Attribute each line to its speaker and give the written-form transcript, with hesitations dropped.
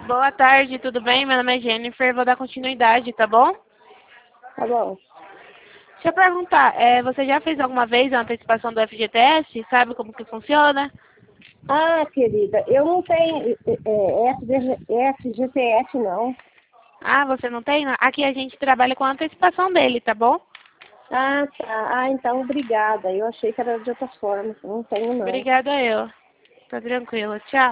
Speaker 1: Boa tarde, tudo bem? Meu nome é Jennifer, vou dar continuidade, tá bom?
Speaker 2: Tá bom.
Speaker 1: Deixa eu perguntar, você já fez alguma vez a antecipação do FGTS? Sabe como que funciona?
Speaker 2: Ah, querida, eu não tenho FGTS, não.
Speaker 1: Ah, você não tem? Aqui a gente trabalha com a antecipação dele, tá bom?
Speaker 2: Ah, tá. Ah, então, obrigada. Eu achei que era de outra forma. Não tenho, não.
Speaker 1: Obrigada eu. Tá tranquilo, tchau.